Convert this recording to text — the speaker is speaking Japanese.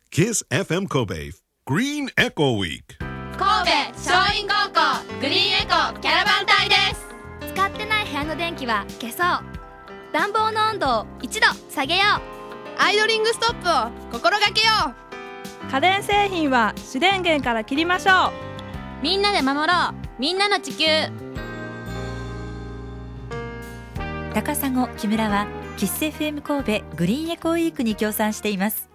KISS FM Kobe Green Echo Week 神戸松蔭高校グリーンエコキャラバン隊です。 使ってない部屋の電気は消そう。暖房の温度を1度下げよう。 アイドリングストップを心がけよう。家電製品は主電源から切りましょう。 みんなで守ろう。みんなの地球。 高砂木村はKISS FM神戸グリーンエコウィークに協賛しています。